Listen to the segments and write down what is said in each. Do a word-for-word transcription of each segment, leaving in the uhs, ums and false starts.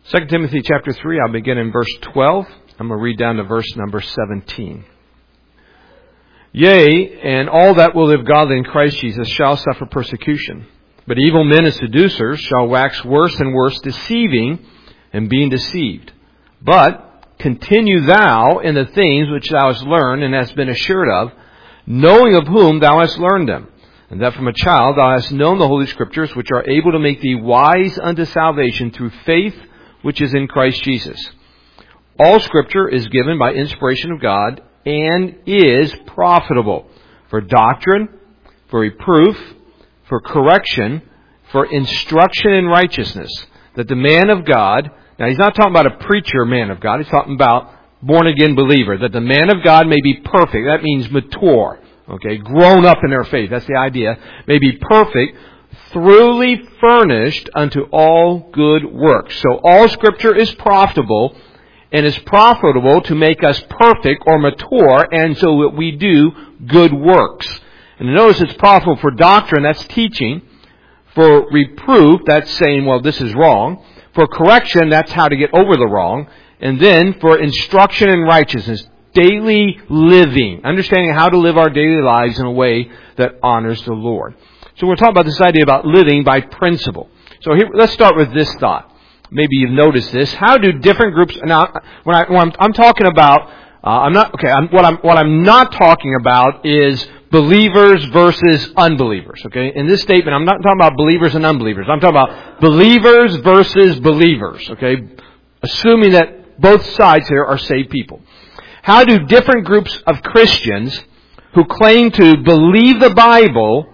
Second Timothy chapter three, I'll begin in verse twelve. I'm going to read down to verse number seventeen. Yea, and all that will live godly in Christ Jesus shall suffer persecution. But evil men and seducers shall wax worse and worse, deceiving and being deceived. But continue thou in the things which thou hast learned and hast been assured of, knowing of whom thou hast learned them, and that from a child thou hast known the Holy Scriptures, which are able to make thee wise unto salvation through faith which is in Christ Jesus. All Scripture is given by inspiration of God and is profitable for doctrine, for reproof, for correction, for instruction in righteousness, that the man of God, now he's not talking about a preacher man of God, he's talking about born-again believer, that the man of God may be perfect. That means mature, okay, grown up in their faith. That's the idea. May be perfect, thoroughly furnished unto all good works. So all Scripture is profitable, and is profitable to make us perfect or mature, and so that we do good works. And notice it's profitable for doctrine, that's teaching. For reproof, that's saying, well, this is wrong. For correction, that's how to get over the wrong. And then for instruction in righteousness, daily living, understanding how to live our daily lives in a way that honors the Lord. So we're talking about this idea about living by principle. So here, let's start with this thought. Maybe you've noticed this. How do different groups? Now, when, I, when I'm, I'm talking about, uh, I'm not okay. I'm, what I'm what I'm not talking about is believers versus unbelievers. Okay, in this statement, I'm not talking about believers and unbelievers. I'm talking about believers versus believers. Okay, assuming that both sides here are saved people. How do different groups of Christians who claim to believe the Bible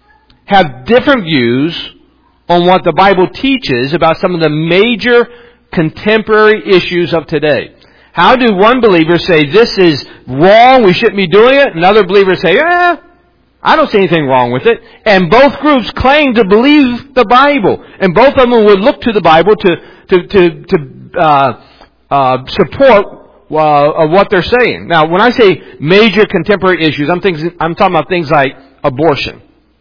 have different views on what the Bible teaches about some of the major contemporary issues of today? How do one believer say this is wrong, we shouldn't be doing it, and other believers say, eh, I don't see anything wrong with it. And both groups claim to believe the Bible. And both of them would look to the Bible to to to, to uh, uh, support uh, what they're saying. Now, when I say major contemporary issues, I'm thinking, I'm talking about things like abortion.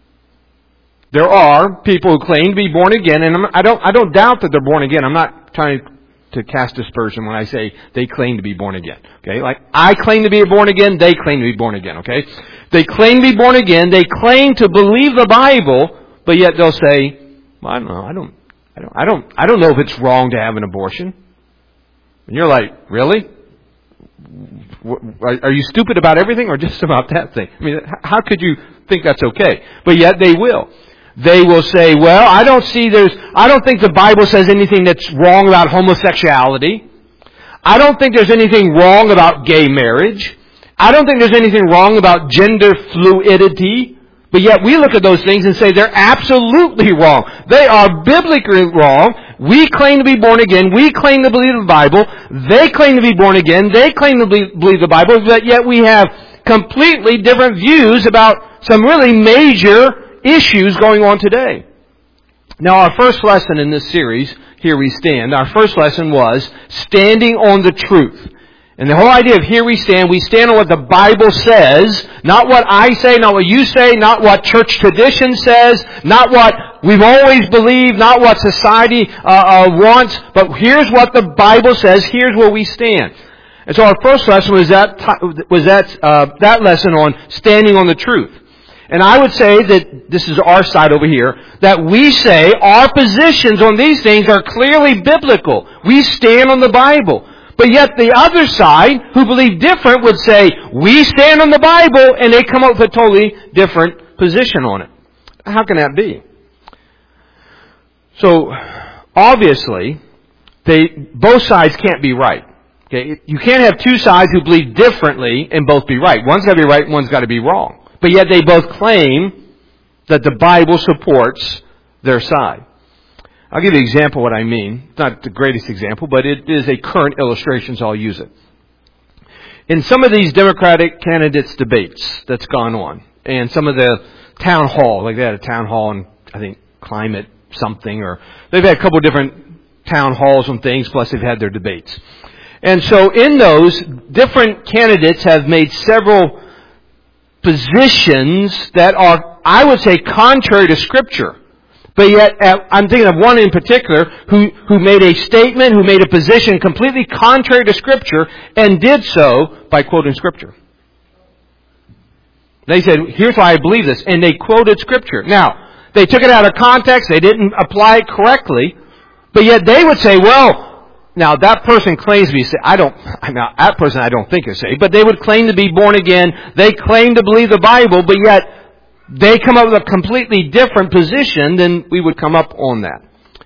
There are people who claim to be born again, and I don't I don't doubt that they're born again. I'm not trying to cast dispersion when I say they claim to be born again. Okay, like I claim to be born again, they claim to be born again. Okay, they claim to be born again. They claim to believe the Bible, but yet they'll say, well, "I don't know. I don't. I don't. I don't. I don't know if it's wrong to have an abortion." And you're like, "Really? Are you stupid about everything, or just about that thing?" I mean, how could you think that's okay? But yet they will. They will say, well, I don't see there's, I don't think the Bible says anything that's wrong about homosexuality. I don't think there's anything wrong about gay marriage. I don't think there's anything wrong about gender fluidity. But yet we look at those things and say they're absolutely wrong. They are biblically wrong. We claim to be born again. We claim to believe the Bible. They claim to be born again. They claim to believe the Bible. But yet we have completely different views about some really major issues going on today. Now, our first lesson in this series, Here We Stand, our first lesson was standing on the truth. And the whole idea of here we stand, we stand on what the Bible says, not what I say, not what you say, not what church tradition says, not what we've always believed, not what society uh, uh, wants, but here's what the Bible says, here's where we stand. And so our first lesson was that was that uh, that lesson on standing on the truth. And I would say that, this is our side over here, that we say our positions on these things are clearly biblical. We stand on the Bible. But yet the other side, who believe different, would say, we stand on the Bible, and they come up with a totally different position on it. How can that be? So, obviously, they both sides can't be right. Okay? You can't have two sides who believe differently and both be right. One's got to be right, one's got to be wrong. But yet they both claim that the Bible supports their side. I'll give you an example of what I mean. It's not the greatest example, but it is a current illustration, so I'll use it. In some of these Democratic candidates' debates that's gone on, and some of the town hall, like they had a town hall on, I think, climate something, or they've had a couple of different town halls on things, plus they've had their debates. And so in those, different candidates have made several positions that are, I would say, contrary to Scripture. But yet, uh, I'm thinking of one in particular who, who made a statement, who made a position completely contrary to Scripture, and did so by quoting Scripture. They said, here's why I believe this, and they quoted Scripture. Now, they took it out of context, they didn't apply it correctly, but yet they would say, well, now that person claims to be saved. I don't, now that person I don't think is saved, but they would claim to be born again, they claim to believe the Bible, but yet they come up with a completely different position than we would come up on that.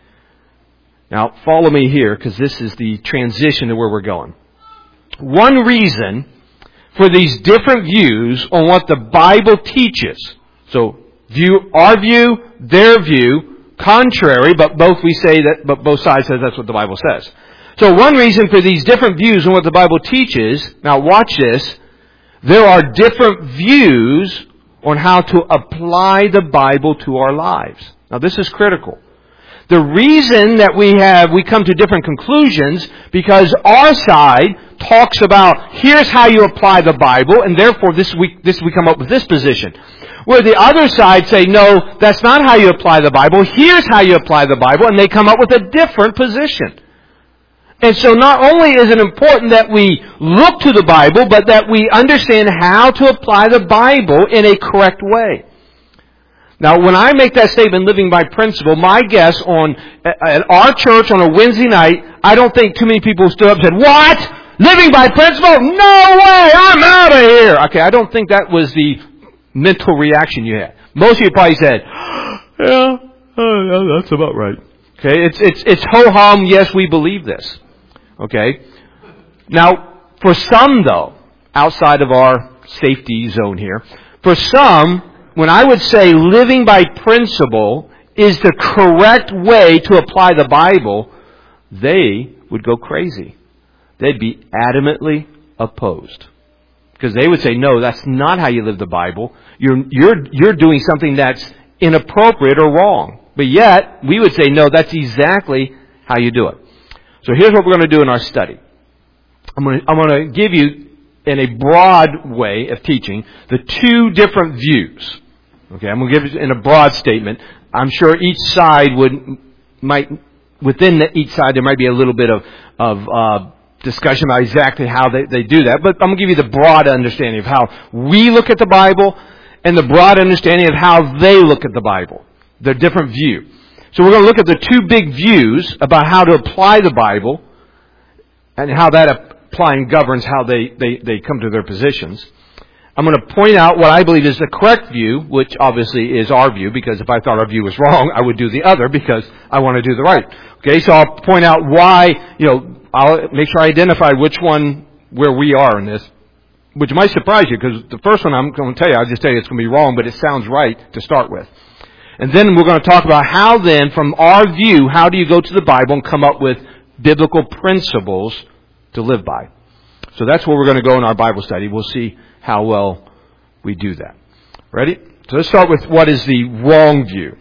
Now, follow me here, because this is the transition to where we're going. One reason for these different views on what the Bible teaches, so view, our view, their view, contrary, but both we say that, but both sides says that's what the Bible says. So one reason for these different views on what the Bible teaches, now watch this, there are different views on how to apply the Bible to our lives. Now this is critical. The reason that we have, we come to different conclusions because our side talks about here's how you apply the Bible, and therefore this we, this we come up with this position. Where the other side say, no, that's not how you apply the Bible, here's how you apply the Bible, and they come up with a different position. And so not only is it important that we look to the Bible, but that we understand how to apply the Bible in a correct way. Now, when I make that statement, living by principle, my guess on at our church on a Wednesday night, I don't think too many people stood up and said, what? Living by principle? No way! I'm out of here! Okay, I don't think that was the mental reaction you had. Most of you probably said, yeah, uh, that's about right. Okay, it's it's it's ho-hum, yes, we believe this. Okay? Now, for some though, outside of our safety zone here, for some, when I would say living by principle is the correct way to apply the Bible, they would go crazy. They'd be adamantly opposed. Because they would say, no, that's not how you live the Bible. You're, you're, you're doing something that's inappropriate or wrong. But yet, we would say, no, that's exactly how you do it. So here's what we're going to do in our study. I'm going to, I'm going to give you, in a broad way of teaching, the two different views. Okay, I'm going to give it in a broad statement. I'm sure each side would, might, within the, each side there might be a little bit of, of, uh, discussion about exactly how they, they do that, but I'm going to give you the broad understanding of how we look at the Bible and the broad understanding of how they look at the Bible. Their different view. So we're going to look at the two big views about how to apply the Bible and how that applying governs how they, they, they come to their positions. I'm going to point out what I believe is the correct view, which obviously is our view, because if I thought our view was wrong, I would do the other because I want to do the right. Okay, so I'll point out why, you know, I'll make sure I identify which one, where we are in this, which might surprise you, because the first one I'm going to tell you, I'll just tell you it's going to be wrong, but it sounds right to start with. And then we're going to talk about how then, from our view, how do you go to the Bible and come up with biblical principles to live by. So that's where we're going to go in our Bible study. We'll see how well we do that. Ready? So let's start with what is the wrong view.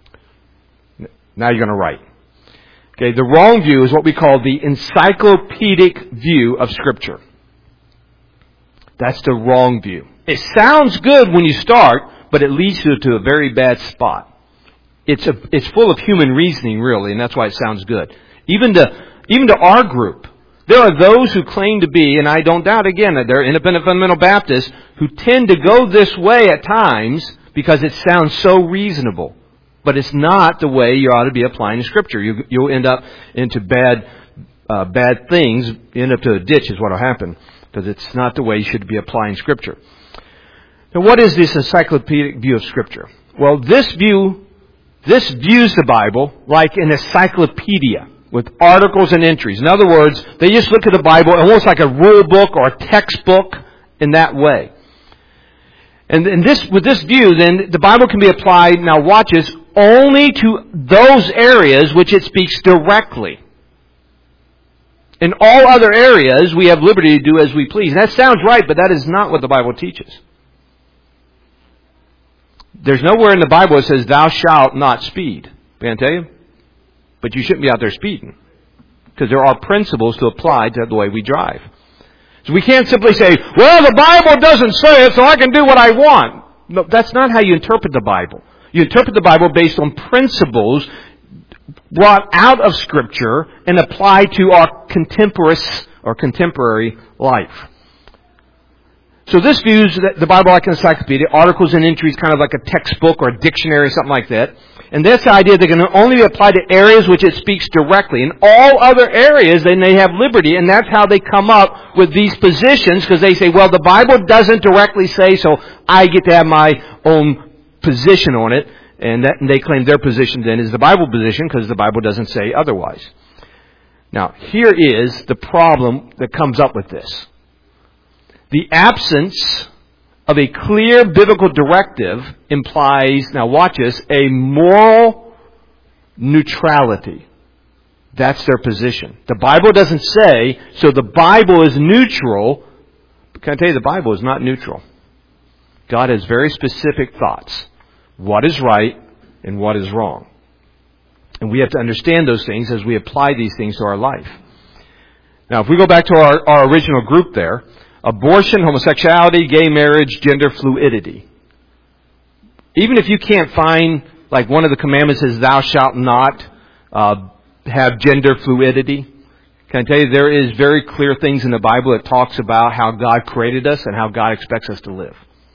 Now you're going to write. Okay, the wrong view is what we call the encyclopedic view of Scripture. That's the wrong view. It sounds good when you start, but it leads you to a very bad spot. It's a, it's full of human reasoning, really, and that's why it sounds good. Even to, even to our group, there are those who claim to be, and I don't doubt again that they're independent fundamental Baptists, who tend to go this way at times because it sounds so reasonable. But it's not the way you ought to be applying Scripture. You, you'll end up into bad, uh, bad things. You end up to a ditch is what will happen, because it's not the way you should be applying Scripture. Now, what is this encyclopedic view of Scripture? Well, this view, this views the Bible like an encyclopedia with articles and entries. In other words, they just look at the Bible almost like a rule book or a textbook in that way. And, and this, with this view, then the Bible can be applied. Now, watch this. Only to those areas which it speaks directly. In all other areas, we have liberty to do as we please. And that sounds right, but that is not what the Bible teaches. There's nowhere in the Bible that says, thou shalt not speed. Can I tell you? But you shouldn't be out there speeding. Because there are principles to apply to the way we drive. So we can't simply say, well, the Bible doesn't say it, so I can do what I want. No, that's not how you interpret the Bible. You interpret the Bible based on principles brought out of Scripture and applied to our contemporary or contemporary life. So this views the Bible like an encyclopedia, articles and entries kind of like a textbook or a dictionary or something like that. And that's the idea they can only be applied to areas which it speaks directly. In all other areas, then they have liberty, and that's how they come up with these positions, because they say, well, the Bible doesn't directly say, so I get to have my own position on it. And, that, and they claim their position then is the Bible position, because the Bible doesn't say otherwise. Now, here is the problem that comes up with this. The absence of a clear biblical directive implies, now watch this, a moral neutrality. That's their position. The Bible doesn't say, so the Bible is neutral. But can I tell you, the Bible is not neutral. God has very specific thoughts. What is right and what is wrong. And we have to understand those things as we apply these things to our life. Now, if we go back to our, our original group there, abortion, homosexuality, gay marriage, gender fluidity. Even if you can't find, like one of the commandments is thou shalt not uh, have gender fluidity, can I tell you there is very clear things in the Bible that talks about how God created us and how God expects us to live.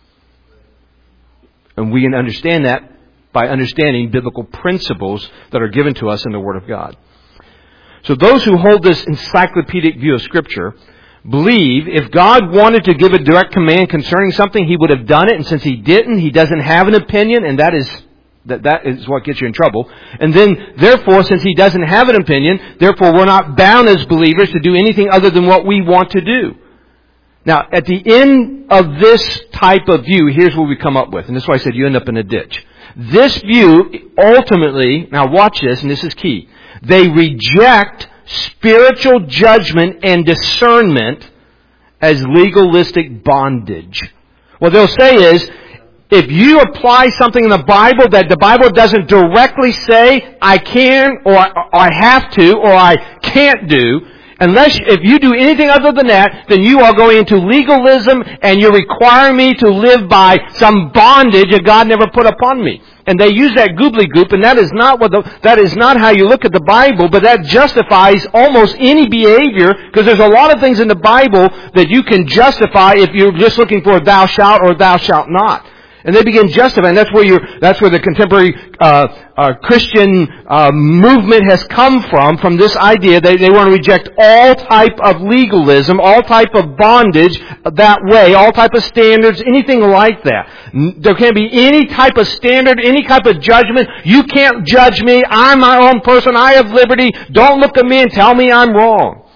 And we can understand that by understanding biblical principles that are given to us in the Word of God. So those who hold this encyclopedic view of Scripture believe if God wanted to give a direct command concerning something, He would have done it. And since He didn't, He doesn't have an opinion, and that is that that is what gets you in trouble. And then, therefore, since He doesn't have an opinion, therefore we're not bound as believers to do anything other than what we want to do. Now, at the end of this type of view, here's what we come up with. And this is why I said you end up in a ditch. This view, ultimately, now watch this, and this is key. They reject spiritual judgment and discernment as legalistic bondage. What they'll say is, if you apply something in the Bible that the Bible doesn't directly say, I can, or I have to, or I can't do, unless, if you do anything other than that, then you are going into legalism and you're requiring me to live by some bondage that God never put upon me. And they use that gobbledygook, and that is not what the, that is not how you look at the Bible, but that justifies almost any behavior, because there's a lot of things in the Bible that you can justify if you're just looking for thou shalt or thou shalt not. And they begin justifying. That's where you're, that's where the contemporary uh, uh, Christian uh, movement has come from. From this idea, they they want to reject all type of legalism, all type of bondage that way, all type of standards, anything like that. There can't be any type of standard, any type of judgment. You can't judge me. I'm my own person. I have liberty. Don't look at me and tell me I'm wrong.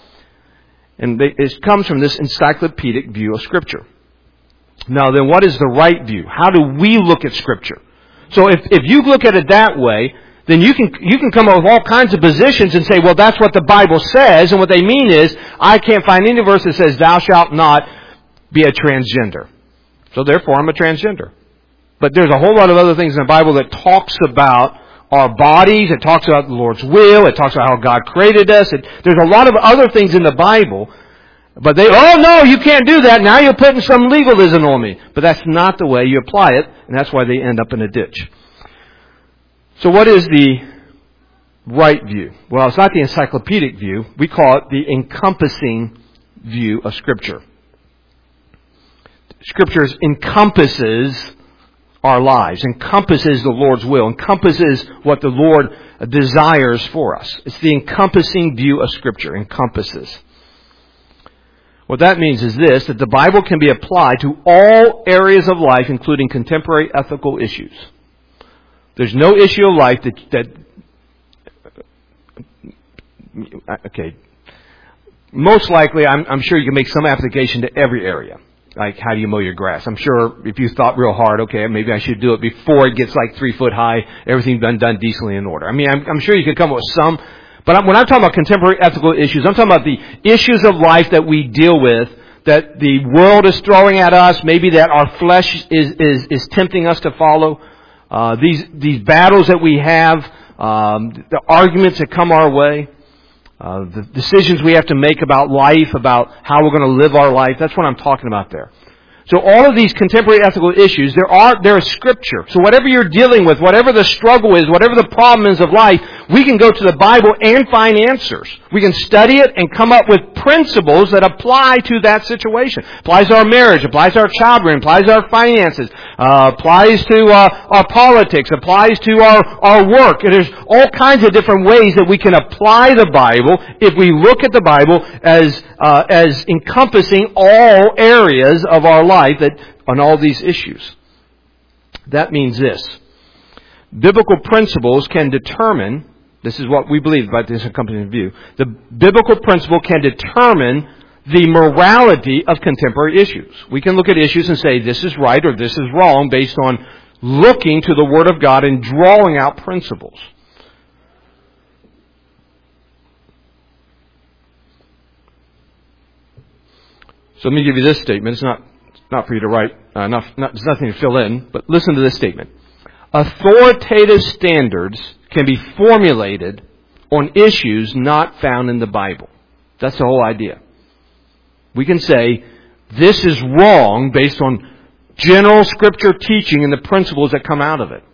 And they, it comes from this encyclopedic view of Scripture. Now then, what is the right view? How do we look at Scripture? So if, if you look at it that way, then you can you can come up with all kinds of positions and say, well, that's what the Bible says, and what they mean is, I can't find any verse that says, thou shalt not be a transgender. So therefore, I'm a transgender. But there's a whole lot of other things in the Bible that talks about our bodies, it talks about the Lord's will, it talks about how God created us. It, there's a lot of other things in the Bible. But they, oh no, you can't do that. Now you're putting some legalism on me. But that's not the way you apply it, and that's why they end up in a ditch. So what is the right view? Well, it's not the encyclopedic view. We call it the encompassing view of Scripture. Scripture encompasses our lives, encompasses the Lord's will, encompasses what the Lord desires for us. It's the encompassing view of Scripture, encompasses. What that means is this, that the Bible can be applied to all areas of life, including contemporary ethical issues. There's no issue of life that, that okay, most likely, I'm, I'm sure you can make some application to every area. Like, how do you mow your grass? I'm sure if you thought real hard, okay, maybe I should do it before it gets like three foot high, everything's been done decently in order. I mean, I'm, I'm sure you could come up with some. But when I'm talking about contemporary ethical issues, I'm talking about the issues of life that we deal with, that the world is throwing at us, maybe that our flesh is is, is tempting us to follow. Uh, these these battles that we have, um, the arguments that come our way, uh, the decisions we have to make about life, about how we're going to live our life. That's what I'm talking about there. So all of these contemporary ethical issues, there are, there is Scripture. So whatever you're dealing with, whatever the struggle is, whatever the problem is of life, we can go to the Bible and find answers. We can study it and come up with principles that apply to that situation. Applies to our marriage, applies to our child rearing, applies to our finances, uh, applies to uh, our politics, applies to our, our work. And there's all kinds of different ways that we can apply the Bible if we look at the Bible as uh, as encompassing all areas of our life. That on all these issues. That means this. Biblical principles can determine, this is what we believe about this accompanying view, the biblical principle can determine the morality of contemporary issues. We can look at issues and say this is right or this is wrong based on looking to the Word of God and drawing out principles. So let me give you this statement. It's not Not for you to write, uh, not, not, there's nothing to fill in, but listen to this statement. Authoritative standards can be formulated on issues not found in the Bible. That's the whole idea. We can say, this is wrong based on general Scripture teaching and the principles that come out of it.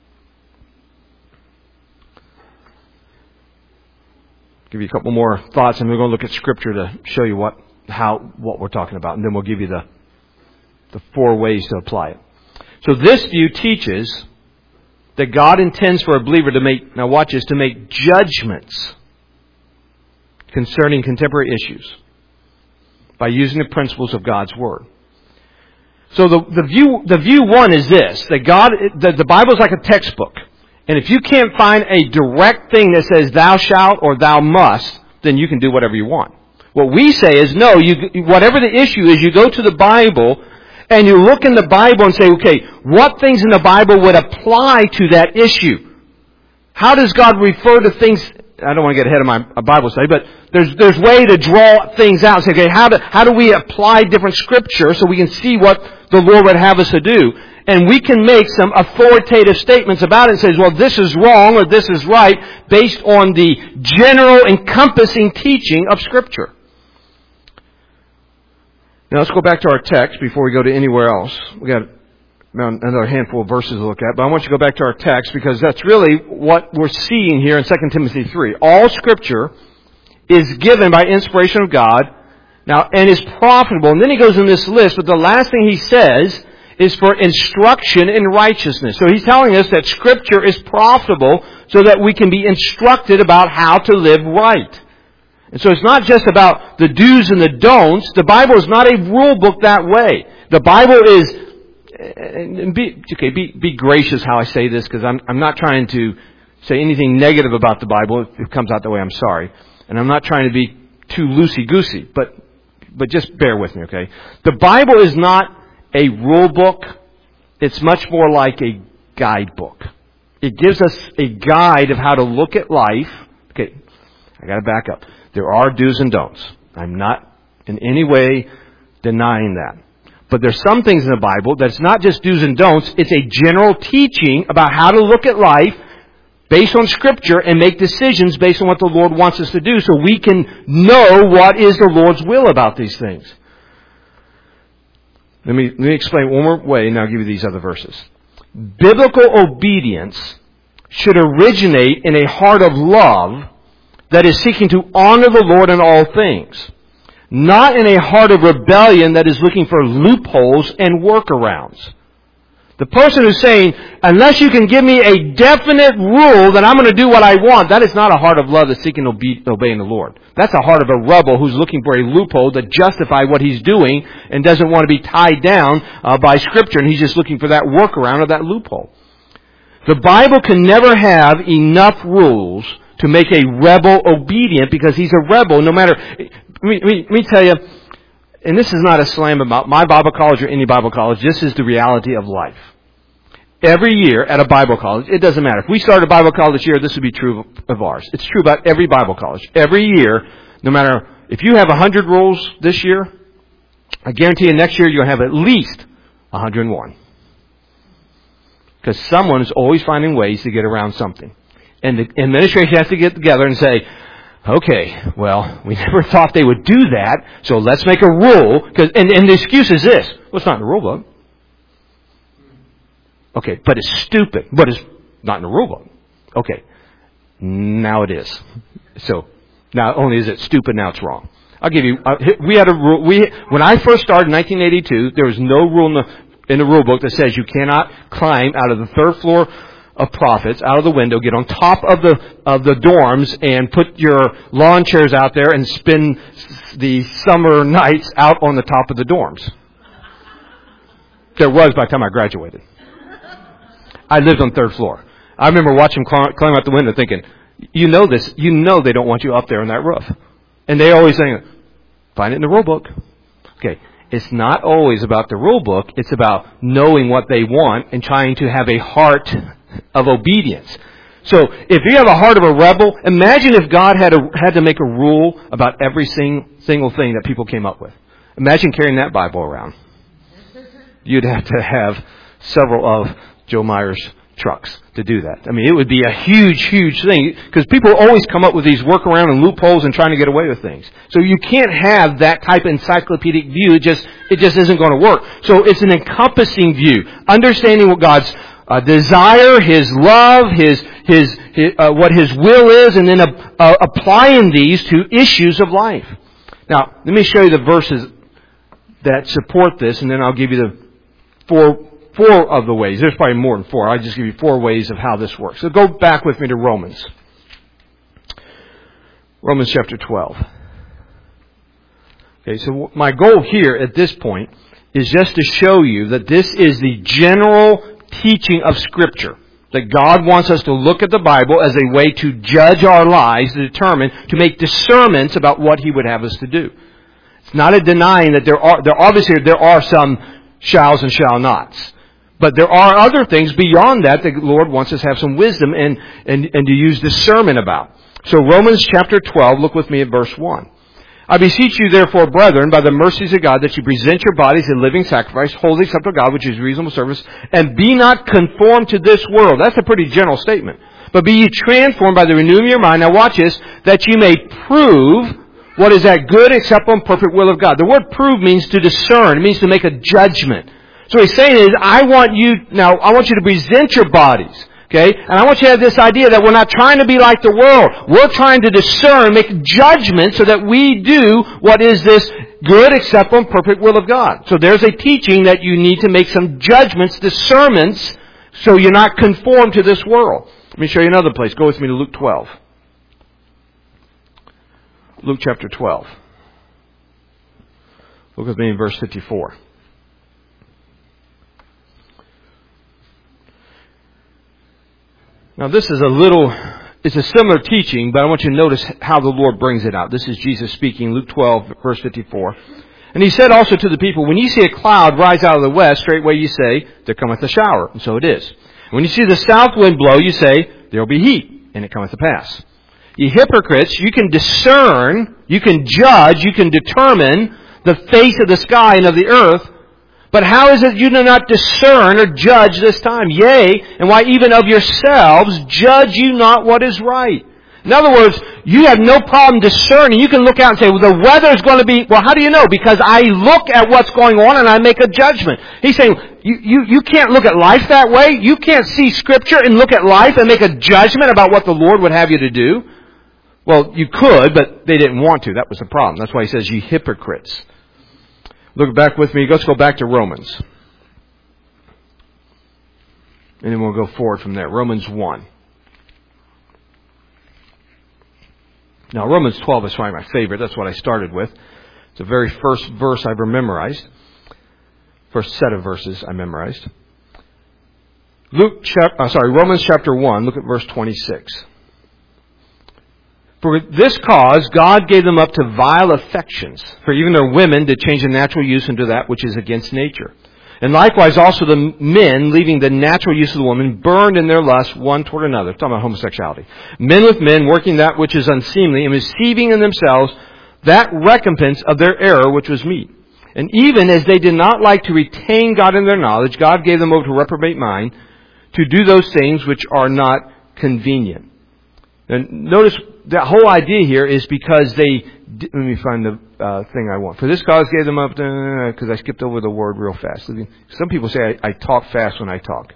I'll give you a couple more thoughts, and we're going to look at Scripture to show you what, how, what we're talking about, and then we'll give you the the four ways to apply it. So this view teaches that God intends for a believer to make, now watch this, to make judgments concerning contemporary issues by using the principles of God's Word. So the, the view, the view one is this, that God, the, the Bible is like a textbook. And if you can't find a direct thing that says thou shalt or thou must, then you can do whatever you want. What we say is no, you, whatever the issue is, you go to the Bible and you look in the Bible and say, okay, what things in the Bible would apply to that issue? How does God refer to things? I don't want to get ahead of my Bible study, but there's there's way to draw things out and say, okay, how do, how do we apply different Scripture so we can see what the Lord would have us to do? And we can make some authoritative statements about it and say, well, this is wrong or this is right based on the general encompassing teaching of Scripture. Now let's go back to our text before we go to anywhere else. We got another handful of verses to look at, but I want you to go back to our text because that's really what we're seeing here in Second Timothy three. All Scripture is given by inspiration of God, now, and is profitable. And then he goes in this list, but the last thing he says is for instruction in righteousness. So he's telling us that Scripture is profitable so that we can be instructed about how to live right. And so it's not just about the do's and the don'ts. The Bible is not a rule book that way. The Bible is, and be, okay, be, be gracious how I say this because I'm, I'm not trying to say anything negative about the Bible. If it comes out that way, I'm sorry. And I'm not trying to be too loosey-goosey, but, but just bear with me, okay? The Bible is not a rule book. It's much more like a guidebook. It gives us a guide of how to look at life. Okay, I got to back up. There are do's and don'ts. I'm not in any way denying that. But there's some things in the Bible that's not just do's and don'ts. It's a general teaching about how to look at life based on Scripture and make decisions based on what the Lord wants us to do so we can know what is the Lord's will about these things. Let me, let me explain one more way and I'll give you these other verses. Biblical obedience should originate in a heart of love that is seeking to honor the Lord in all things, not in a heart of rebellion that is looking for loopholes and workarounds. The person who's saying, unless you can give me a definite rule, then I'm going to do what I want, that is not a heart of love that's seeking obe- obeying the Lord. That's a heart of a rebel who's looking for a loophole to justify what he's doing and doesn't want to be tied down uh, by Scripture, and he's just looking for that workaround or that loophole. The Bible can never have enough rules to make a rebel obedient because he's a rebel no matter... Let me, let me, let me tell you, and this is not a slam about my Bible college or any Bible college, this is the reality of life. Every year at a Bible college, it doesn't matter. If we start a Bible college year, this would be true of ours. It's true about every Bible college. Every year, no matter... If you have one hundred rules this year, I guarantee you next year you'll have at least one hundred one. Because someone is always finding ways to get around something. And the administration has to get together and say, Okay, well, we never thought they would do that, so let's make a rule. Cause, and, and the excuse is this. Well, it's not in the rule book. Okay, but it's stupid. But it's not in the rule book. Okay, now it is. So, not only is it stupid, now it's wrong. I'll give you, uh, we had a rule, we, when I first started in nineteen eighty-two, there was no rule in the, in the rule book that says you cannot climb out of the third floor of Prophets, out of the window, get on top of the, of the dorms and put your lawn chairs out there and spend the summer nights out on the top of the dorms. There was by the time I graduated. I lived on third floor. I remember watching them climb out the window thinking, you know this, you know they don't want you up there on that roof. And they always say, find it in the rule book. Okay, it's not always about the rule book. It's about knowing what they want and trying to have a heart of obedience. So if you have a heart of a rebel, imagine if God had a, had to make a rule about every sing, single thing that people came up with. Imagine carrying that Bible around. You'd have to have several of Joe Meyer's trucks to do that. I mean, it would be a huge, huge thing because people always come up with these workaround and loopholes and trying to get away with things. So you can't have that type of encyclopedic view. It just, it just isn't going to work. So it's an encompassing view, understanding what God's uh, desire, His love, His, His, his uh, what His will is, and then uh, uh, applying these to issues of life. Now, let me show you the verses that support this, and then I'll give you the four Four of the ways. There's probably more than four. I'll just give you four ways of how this works. So go back with me to Romans. Romans chapter twelve. Okay, so my goal here at this point is just to show you that this is the general teaching of Scripture. That God wants us to look at the Bible as a way to judge our lives, to determine, to make discernments about what He would have us to do. It's not a denying that there are, there obviously there are some shalls and shall nots. But there are other things beyond that that the Lord wants us to have some wisdom and, and, and to use discernment about. So Romans chapter twelve, look with me at verse one. I beseech you therefore, brethren, by the mercies of God, that you present your bodies a living sacrifice, holy acceptable to God, which is reasonable service, and be not conformed to this world. That's a pretty general statement. But be ye transformed by the renewing of your mind. Now watch this, that you may prove what is that good, acceptable, and perfect will of God. The word prove means to discern. It means to make a judgment. So he's saying is, I want you, now, I want you to present your bodies, okay? And I want you to have this idea that we're not trying to be like the world. We're trying to discern, make judgment so that we do what is this good, acceptable, and perfect will of God. So there's a teaching that you need to make some judgments, discernments, so you're not conformed to this world. Let me show you another place. Go with me to Luke twelve. Luke chapter twelve. Look with me in verse fifty-four. Now this is a little, it's a similar teaching, but I want you to notice how the Lord brings it out. This is Jesus speaking, Luke twelve, verse fifty-four. And He said also to the people, when you see a cloud rise out of the west, straightway you say, there cometh a shower. And so it is. When you see the south wind blow, you say, there will be heat, and it cometh to pass. Ye hypocrites, you can discern, you can judge, you can determine the face of the sky and of the earth, but how is it you do not discern or judge this time? Yea, and why even of yourselves judge you not what is right? In other words, you have no problem discerning. You can look out and say, well, the weather is going to be, well, how do you know? Because I look at what's going on and I make a judgment. He's saying, you, you, you can't look at life that way. You can't see Scripture and look at life and make a judgment about what the Lord would have you to do. Well, you could, but they didn't want to. That was the problem. That's why He says, ye hypocrites. Look back with me. Let's go back to Romans. And then we'll go forward from there. Romans one. Now, Romans twelve is probably my favorite. That's what I started with. It's the very first verse I ever memorized. First set of verses I memorized. Luke, chap- uh, sorry, Romans chapter one. Look at verse twenty-six. For this cause God gave them up to vile affections, for even their women did change the natural use into that which is against nature. And likewise also the men, leaving the natural use of the woman, burned in their lust one toward another. Talking about homosexuality. Men with men, working that which is unseemly, and receiving in themselves that recompense of their error which was meet. And even as they did not like to retain God in their knowledge, God gave them over to reprobate mind, to do those things which are not convenient. And notice the whole idea here is because they, let me find the uh, thing I want. For this cause gave them up, because I skipped over the word real fast. Some people say I, I talk fast when I talk.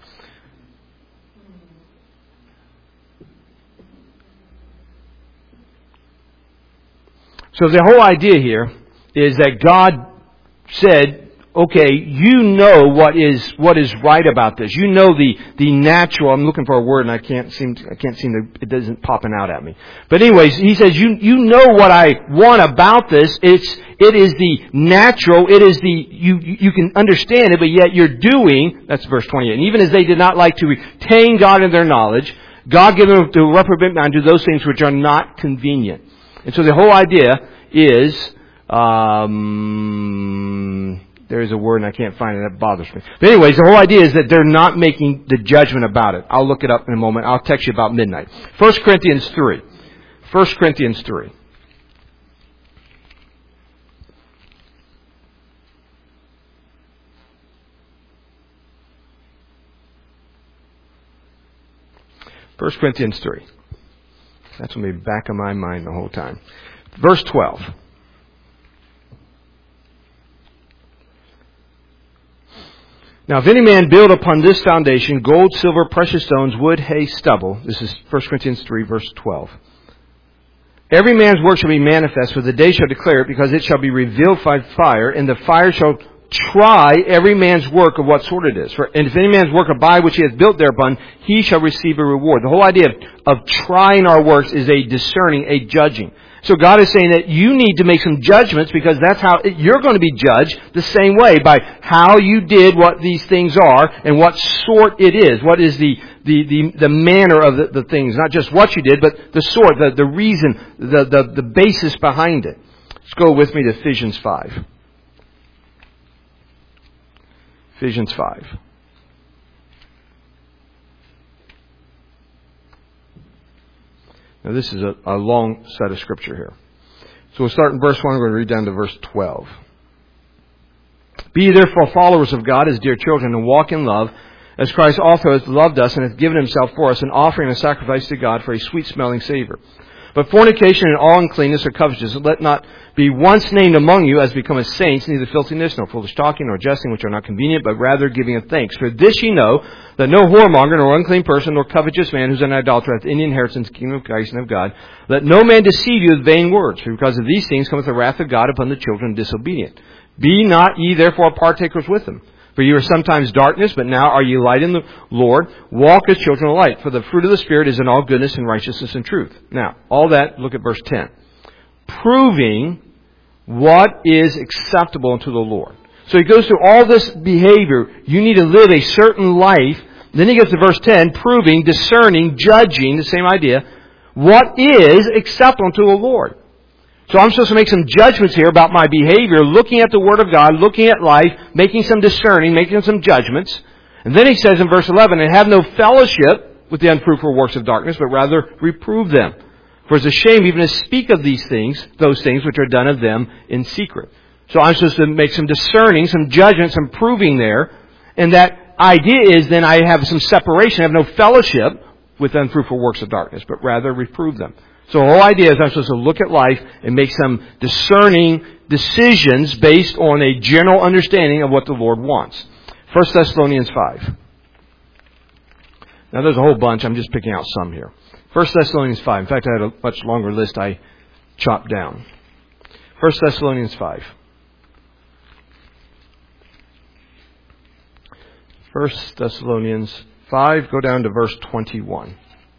So the whole idea here is that God said, okay, you know what is what is right about this. You know the the natural. I'm looking for a word and I can't seem to, I can't seem to. It doesn't popping out at me. But anyways, he says you you know what I want about this. It's it is the natural. It is the you you can understand it, but yet you're doing. That's verse twenty-eight. And even as they did not like to retain God in their knowledge, God gave them to reprobate mind to those things which are not convenient. And so the whole idea is. Um, There is a word and I can't find it. That bothers me. But anyways, the whole idea is that they're not making the judgment about it. I'll look it up in a moment. I'll text you about midnight. First Corinthians three. First Corinthians three. First Corinthians three. That's going to be back of my mind the whole time. Verse twelve. Now, if any man build upon this foundation gold, silver, precious stones, wood, hay, stubble. This is First Corinthians three, verse twelve. Every man's work shall be manifest, for the day shall declare it, because it shall be revealed by fire, and the fire shall try every man's work of what sort it is. For, and if any man's work abide which he has built thereupon, he shall receive a reward. The whole idea of, of trying our works is a discerning, a judging. So God is saying that you need to make some judgments because that's how you're going to be judged the same way by how you did what these things are and what sort it is. What is the the the, the manner of the, the things, not just what you did, but the sort, the, the reason, the, the the basis behind it. Let's go with me to Ephesians five. Ephesians five. Now this is a, a long set of scripture here. So we'll start in verse one, we're going to read down to verse twelve. Be ye therefore followers of God as dear children, and walk in love, as Christ also has loved us and hath given himself for us, an offering and a sacrifice to God for a sweet-smelling savor. But fornication and all uncleanness or covetousness, let not be once named among you as becometh saints, neither filthiness, nor foolish talking, nor jesting, which are not convenient, but rather giving of thanks. For this ye know, that no whoremonger, nor unclean person, nor covetous man, who's an idolater, hath any inheritance in the kingdom of Christ and of God. Let no man deceive you with vain words, for because of these things cometh the wrath of God upon the children of disobedient. Be not ye therefore partakers with them. For ye were sometimes darkness, but now are ye light in the Lord. Walk as children of light. For the fruit of the Spirit is in all goodness and righteousness and truth. Now, all that, look at verse ten. Proving what is acceptable unto the Lord. So he goes through all this behavior. You need to live a certain life. Then he gets to verse ten, proving, discerning, judging, the same idea, what is acceptable unto the Lord. So I'm supposed to make some judgments here about my behavior, looking at the Word of God, looking at life, making some discerning, making some judgments. And then he says in verse eleven, and have no fellowship with the unfruitful works of darkness, but rather reprove them. For it's a shame even to speak of these things, those things which are done of them in secret. So I'm supposed to make some discerning, some judgments, some proving there. And that idea is then I have some separation, I have no fellowship with unfruitful works of darkness, but rather reprove them. So the whole idea is I'm supposed to look at life and make some discerning decisions based on a general understanding of what the Lord wants. First Thessalonians five. Now there's a whole bunch. I'm just picking out some here. First Thessalonians five. In fact, I had a much longer list I chopped down. First Thessalonians five. First Thessalonians five. Go down to verse twenty-one.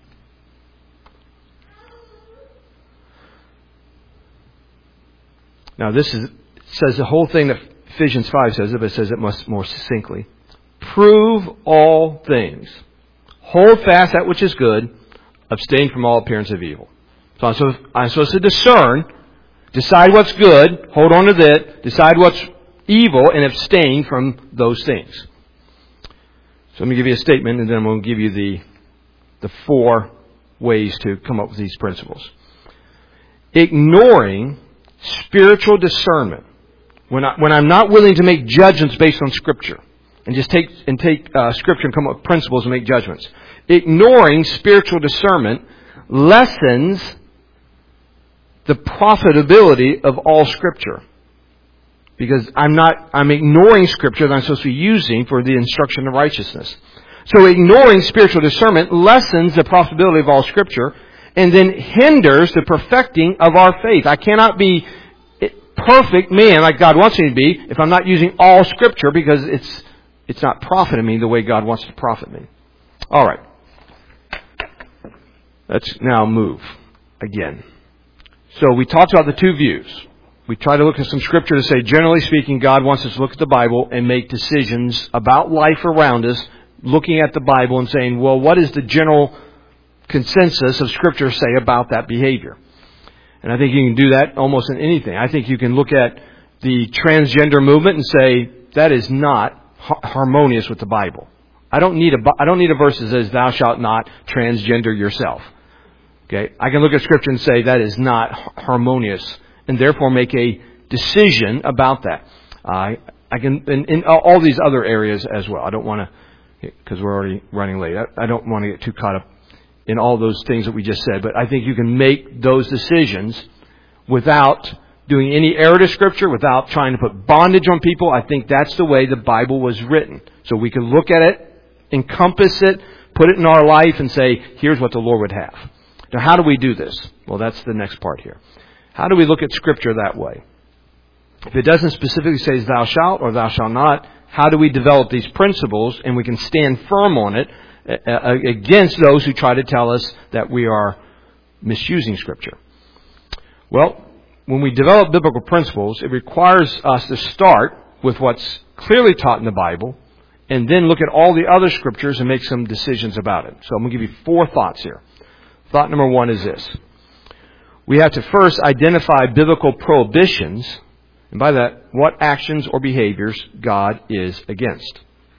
Now this is says the whole thing that Ephesians five says, but it says it much more succinctly. Prove all things. Hold fast that which is good. Abstain from all appearance of evil. So I'm supposed, I'm supposed to discern, decide what's good, hold on to that, decide what's evil, and abstain from those things. So let me give you a statement, and then I'm going to give you the the four ways to come up with these principles. Ignoring spiritual discernment, when I, when I'm not willing to make judgments based on Scripture, and just take and take uh, Scripture and come up with principles and make judgments. Ignoring spiritual discernment lessens the profitability of all Scripture. Because I'm not, I'm ignoring Scripture that I'm supposed to be using for the instruction of righteousness. So ignoring spiritual discernment lessens the profitability of all Scripture and then hinders the perfecting of our faith. I cannot be perfect man like God wants me to be if I'm not using all Scripture, because it's it's not profiting me the way God wants to profit me. All right. Let's now move again. So we talked about the two views. We try to look at some Scripture to say, generally speaking, God wants us to look at the Bible and make decisions about life around us, looking at the Bible and saying, well, what is the general consensus of Scripture say about that behavior? And I think you can do that almost in anything. I think you can look at the transgender movement and say, that is not harmonious with the Bible. I don't need a, I don't need a verse that says, thou shalt not transgender yourself. Okay? I can look at Scripture and say, that is not harmonious, and therefore make a decision about that. Uh, I can, in, in all these other areas as well. I don't want to, because we're already running late, I, I don't want to get too caught up in all those things that we just said. But I think you can make those decisions without doing any error to Scripture, without trying to put bondage on people. I think that's the way the Bible was written. So we can look at it, encompass it, put it in our life and say, here's what the Lord would have. Now, how do we do this? Well, that's the next part here. How do we look at Scripture that way? If it doesn't specifically say thou shalt or thou shalt not, how do we develop these principles and we can stand firm on it against those who try to tell us that we are misusing Scripture? Well, when we develop biblical principles, it requires us to start with what's clearly taught in the Bible and then look at all the other Scriptures and make some decisions about it. So I'm going to give you four thoughts here. Thought number one is this. We have to first identify biblical prohibitions, and by that, what actions or behaviors God is against.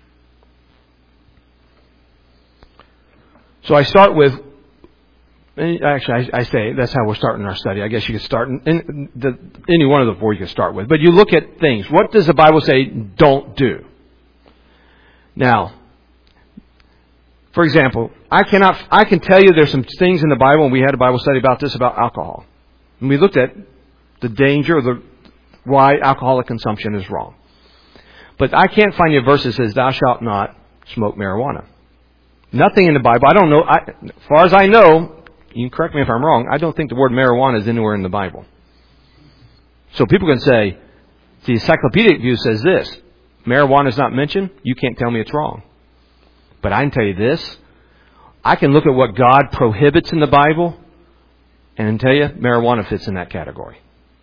So I start with, actually I, I say that's how we're starting our study. I guess you could start in, in the, any one of the four you can start with. But you look at things. What does the Bible say don't do? Now, for example, I cannot, I can tell you there's some things in the Bible, and we had a Bible study about this, about alcohol. And we looked at the danger, or the, why alcoholic consumption is wrong. But I can't find you a verse that says, thou shalt not smoke marijuana. Nothing in the Bible. I don't know. I, as far as I know, you can correct me if I'm wrong, I don't think the word marijuana is anywhere in the Bible. So people can say, the encyclopedic view says this. Marijuana is not mentioned. You can't tell me it's wrong. But I can tell you this. I can look at what God prohibits in the Bible and tell you marijuana fits in that category.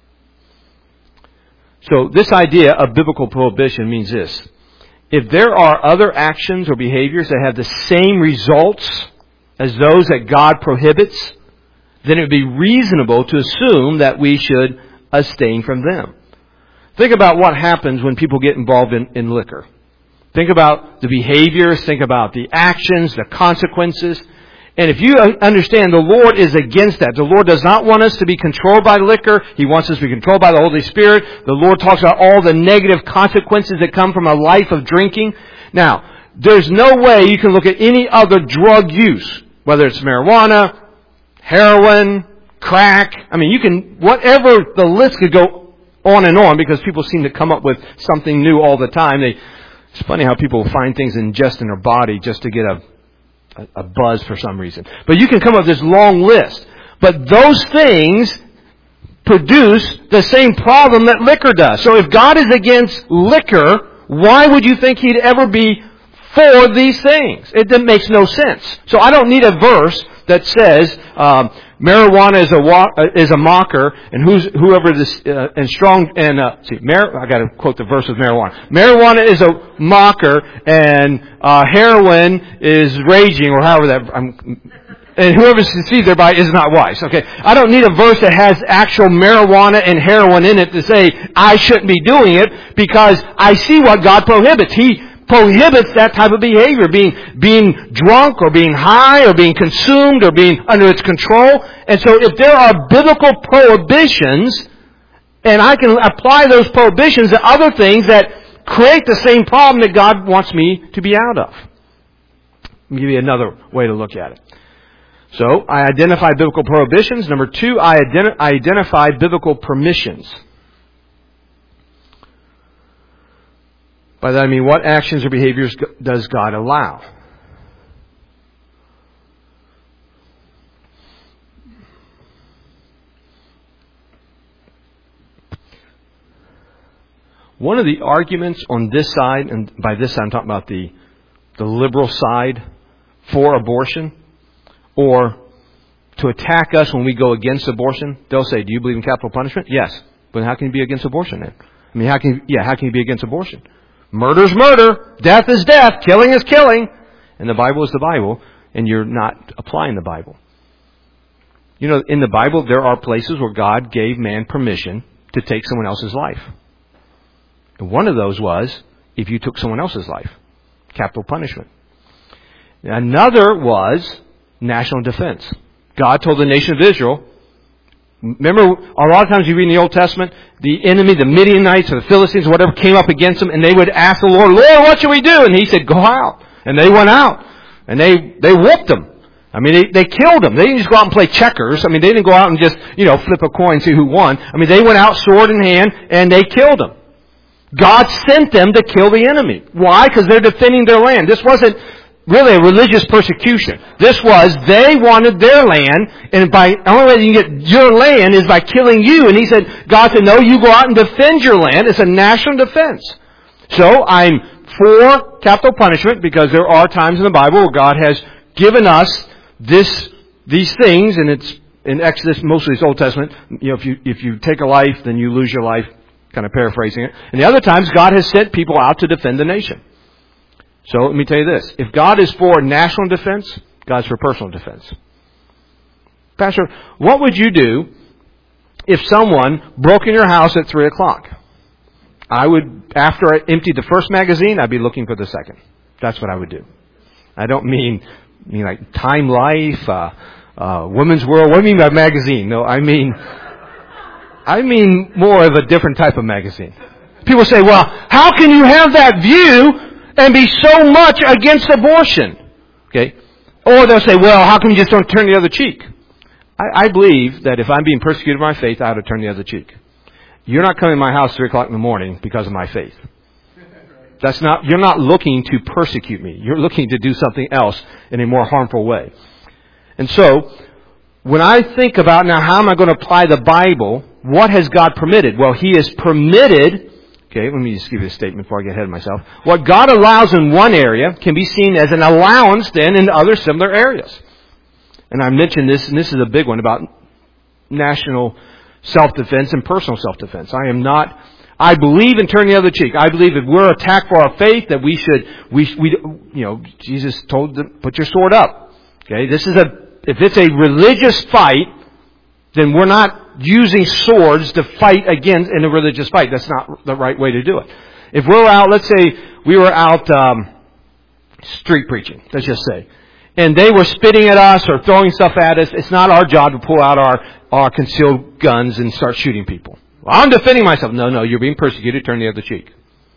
So this idea of biblical prohibition means this. If there are other actions or behaviors that have the same results as those that God prohibits, then it would be reasonable to assume that we should abstain from them. Think about what happens when people get involved in, in liquor. Think about the behaviors, think about the actions, the consequences. And if you understand the Lord is against that. The Lord does not want us to be controlled by liquor. He wants us to be controlled by the Holy Spirit. The Lord talks about all the negative consequences that come from a life of drinking. Now, there's no way you can look at any other drug use, whether it's marijuana, heroin, crack. I mean, you can, whatever, the list could go on and on because people seem to come up with something new all the time. They, it's funny how people find things ingest in their body just to get a a buzz for some reason. But you can come up with this long list. But those things produce the same problem that liquor does. So if God is against liquor, why would you think He'd ever be for these things? It makes no sense. So I don't need a verse that says um, marijuana is a wa- is a mocker, and who's whoever this uh, and strong and uh, see, mar- I got to quote the verse with marijuana. Marijuana is a mocker, and uh, heroin is raging, or however that. I'm, and whoever sees thereby is not wise. Okay, I don't need a verse that has actual marijuana and heroin in it to say I shouldn't be doing it because I see what God prohibits. He prohibits that type of behavior, being being drunk or being high or being consumed or being under its control. And so if there are biblical prohibitions, and I can apply those prohibitions to other things that create the same problem that God wants me to be out of. Let me give you another way to look at it. So, I identify biblical prohibitions. Number two, I, identi- I identify biblical permissions. By that I mean, what actions or behaviors does God allow? One of the arguments on this side, and by this side I'm talking about the, the liberal side for abortion, or to attack us when we go against abortion, they'll say, do you believe in capital punishment? Yes. But how can you be against abortion then? I mean, how can you, yeah, how can you be against abortion? Murder's murder. Death is death. Killing is killing. And the Bible is the Bible, and you're not applying the Bible. You know, in the Bible, there are places where God gave man permission to take someone else's life. And one of those was if you took someone else's life. Capital punishment. Another was national defense. God told the nation of Israel, remember, a lot of times you read in the Old Testament, the enemy, the Midianites or the Philistines or whatever came up against them, and they would ask the Lord, Lord, what should we do? And He said, go out. And they went out. And they, they whooped them. I mean, they, they killed them. They didn't just go out and play checkers. I mean, they didn't go out and just, you know, flip a coin and see who won. I mean, they went out sword in hand and they killed them. God sent them to kill the enemy. Why? Because they're defending their land. This wasn't really a religious persecution. This was, they wanted their land, and by, the only way you can get your land is by killing you. And He said, God said, no, you go out and defend your land. It's a national defense. So, I'm for capital punishment because there are times in the Bible where God has given us this, these things, and it's in Exodus, mostly it's Old Testament. You know, if you, if you take a life, then you lose your life. Kind of paraphrasing it. And the other times, God has sent people out to defend the nation. So let me tell you this. If God is for national defense, God's for personal defense. Pastor, what would you do if someone broke in your house at three o'clock? I would, after I emptied the first magazine, I'd be looking for the second. That's what I would do. I don't mean, mean like Time Life, uh, uh, Women's World. What do you mean by magazine? No, I mean... I mean more of a different type of magazine. People say, well, how can you have that view and be so much against abortion? Okay. Or they'll say, well, how come you just don't turn the other cheek? I, I believe that if I'm being persecuted for my faith, I ought to turn the other cheek. You're not coming to my house at three o'clock in the morning because of my faith. That's not, you're not looking to persecute me. You're looking to do something else in a more harmful way. And so, when I think about now how am I going to apply the Bible, what has God permitted? Well, He has permitted, okay, let me just give you a statement before I get ahead of myself. What God allows in one area can be seen as an allowance then in other similar areas. And I mentioned this, and this is a big one about national self-defense and personal self-defense. I am not, I believe in turning the other cheek. I believe if we're attacked for our faith that we should, we, we you know, Jesus told them, put your sword up. Okay, this is a, if it's a religious fight, then we're not using swords to fight against in a religious fight. That's not the right way to do it. If we're out, let's say we were out um, street preaching, let's just say, and they were spitting at us or throwing stuff at us, it's not our job to pull out our, our concealed guns and start shooting people. Well, I'm defending myself. No, no, you're being persecuted, turn the other cheek.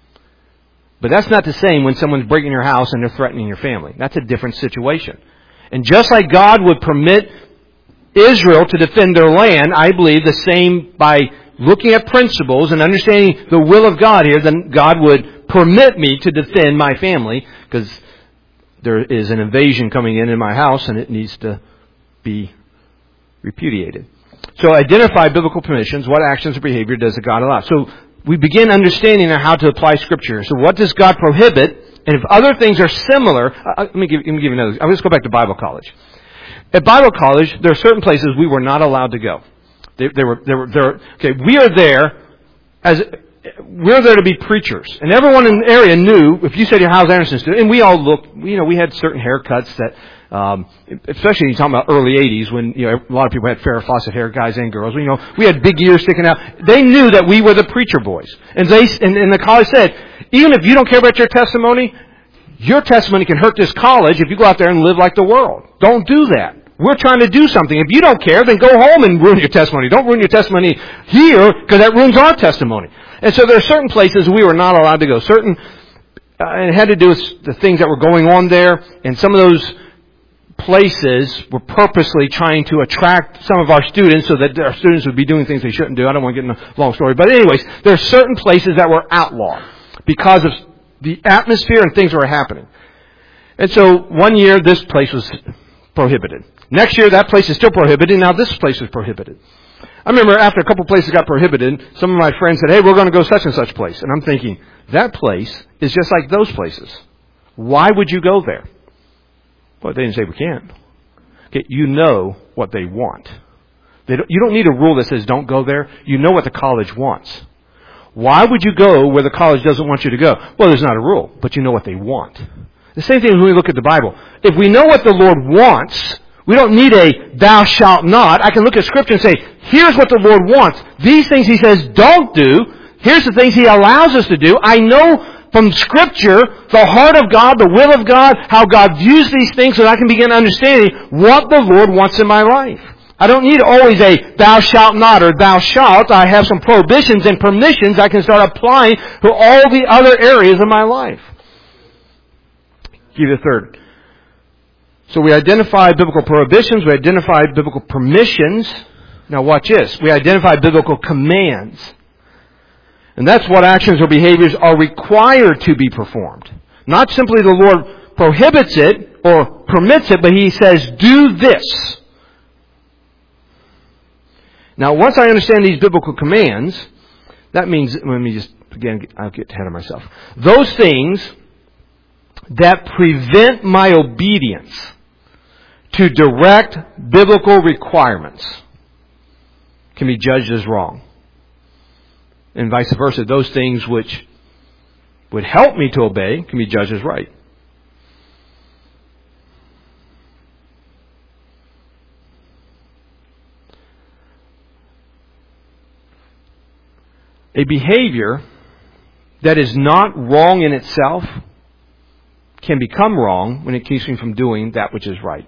But that's not the same when someone's breaking your house and they're threatening your family. That's a different situation. And just like God would permit Israel to defend their land, I believe the same by looking at principles and understanding the will of God here, then God would permit me to defend my family because there is an invasion coming in in my house and it needs to be repudiated. So identify biblical permissions. What actions or behavior does God allow? So we begin understanding how to apply Scripture. So what does God prohibit? And if other things are similar, uh, let me give, let me give you another. I'll just go back to Bible college. At Bible college, there are certain places we were not allowed to go. They, they were, they were, they were, okay, we are there as, we're there to be preachers. And everyone in the area knew, if you said your How's Anderson student, and we all looked, you know, we had certain haircuts that, um, especially you're talking about early eighties when, you know, a lot of people had Farrah Fawcett hair, guys and girls. You know, we had big ears sticking out. They knew that we were the preacher boys. And they, and, and the college said, even if you don't care about your testimony, your testimony can hurt this college if you go out there and live like the world. Don't do that. We're trying to do something. If you don't care, then go home and ruin your testimony. Don't ruin your testimony here because that ruins our testimony. And so there are certain places we were not allowed to go. Certain, uh, and it had to do with the things that were going on there. And some of those places were purposely trying to attract some of our students so that our students would be doing things they shouldn't do. I don't want to get in a long story. But anyways, there are certain places that were outlawed because of the atmosphere and things that were happening. And so one year this place was prohibited. Next year that place is still prohibited. Now this place is prohibited. I remember after a couple places got prohibited, some of my friends said, hey, we're going to go such and such place. And I'm thinking, that place is just like those places. Why would you go there? Well, they didn't say we can't. Okay, you know what they want. They don't, you don't need a rule that says don't go there. You know what the college wants. Why would you go where the college doesn't want you to go? Well, there's not a rule, but you know what they want. The same thing when we look at the Bible. If we know what the Lord wants, we don't need a thou shalt not. I can look at Scripture and say, here's what the Lord wants. These things He says don't do. Here's the things He allows us to do. I know from Scripture the heart of God, the will of God, how God views these things so that I can begin understanding what the Lord wants in my life. I don't need always a thou shalt not or thou shalt. I have some prohibitions and permissions I can start applying to all the other areas of my life. Give you a third. So we identify biblical prohibitions, we identify biblical permissions. Now watch this. We identify biblical commands. And that's what actions or behaviors are required to be performed. Not simply the Lord prohibits it or permits it, but He says, do this. Now once I understand these biblical commands, that means, let me just, again, I'll get ahead of myself. Those things that prevent my obedience to direct biblical requirements can be judged as wrong. And vice versa, those things which would help me to obey can be judged as right. A behavior that is not wrong in itself can become wrong when it keeps me from doing that which is right.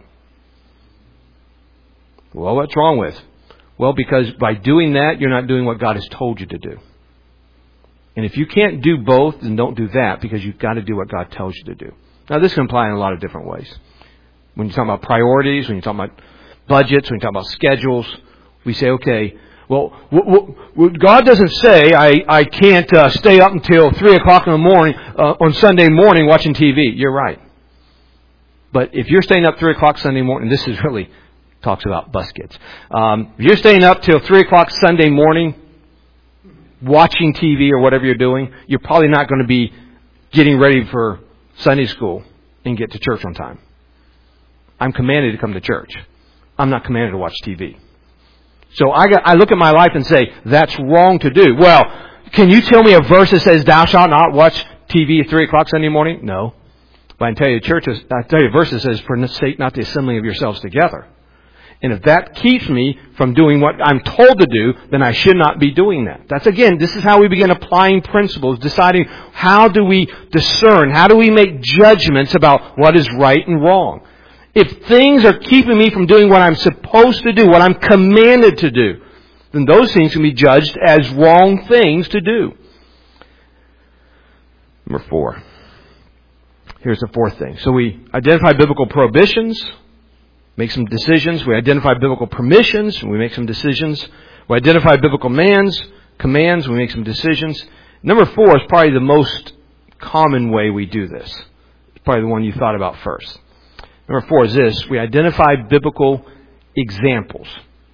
Well, what's wrong with? Well, because by doing that, you're not doing what God has told you to do. And if you can't do both, then don't do that, because you've got to do what God tells you to do. Now, this can apply in a lot of different ways. When you're talking about priorities, when you're talking about budgets, when you're talking about schedules, we say, okay, well, w- w- God doesn't say I, I can't uh, stay up until three o'clock in the morning uh, on Sunday morning watching T V. You're right. But if you're staying up three o'clock Sunday morning, this is really talks about bus kids. Um, if you're staying up till three o'clock Sunday morning watching T V or whatever you're doing, you're probably not going to be getting ready for Sunday school and get to church on time. I'm commanded to come to church. I'm not commanded to watch T V. So I, got, I look at my life and say, that's wrong to do. Well, can you tell me a verse that says, thou shalt not watch T V at three o'clock Sunday morning? No. But I can tell you, church is, I tell you a verse that says, forsake not the assembling of yourselves together. And if that keeps me from doing what I'm told to do, then I should not be doing that. That's, again, this is how we begin applying principles, deciding how do we discern, how do we make judgments about what is right and wrong. If things are keeping me from doing what I'm supposed to do, what I'm commanded to do, then those things can be judged as wrong things to do. Number four. Here's the fourth thing. So we identify biblical prohibitions, make some decisions. We identify biblical permissions, and we make some decisions. We identify biblical commands, commands, we make some decisions. Number four is probably the most common way we do this. It's probably the one you thought about first. Number four is this. We identify biblical examples.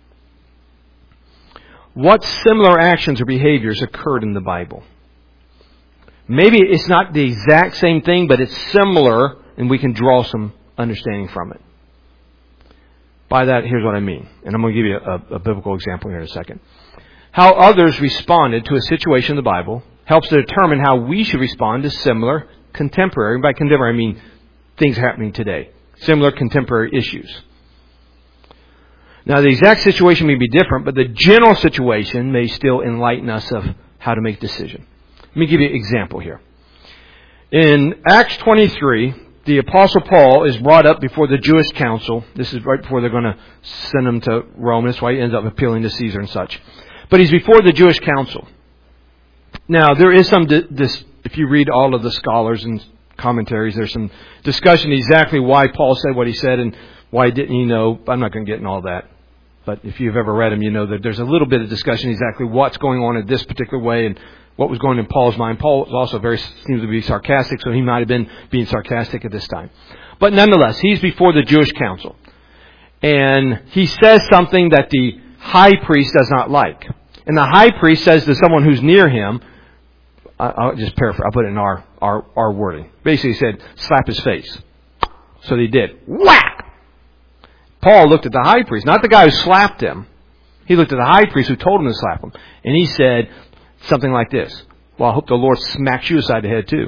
What similar actions or behaviors occurred in the Bible? Maybe it's not the exact same thing, but it's similar, and we can draw some understanding from it. By that, here's what I mean. And I'm going to give you a, a biblical example here in a second. How others responded to a situation in the Bible helps to determine how we should respond to similar contemporary, and by contemporary I mean things happening today. Similar contemporary issues. Now, the exact situation may be different, but the general situation may still enlighten us of how to make a decision. Let me give you an example here. In Acts twenty-three, the Apostle Paul is brought up before the Jewish council. This is right before they're going to send him to Rome. That's why he ends up appealing to Caesar and such. But he's before the Jewish council. Now, there is some, this, if you read all of the scholars and commentaries. There's some discussion exactly why Paul said what he said and why didn't he know. I'm not going to get in all that. But if you've ever read them, you know that there's a little bit of discussion exactly what's going on in this particular way and what was going on in Paul's mind. Paul was also very seems to be sarcastic, so he might have been being sarcastic at this time. But nonetheless, he's before the Jewish council. And he says something that the high priest does not like. And the high priest says to someone who's near him, I'll just paraphrase, I'll put it in our, our, our wording. Basically he said, slap his face. So they did. Whack! Paul looked at the high priest, not the guy who slapped him. He looked at the high priest who told him to slap him. And he said something like this. Well, I hope the Lord smacks you aside the head too.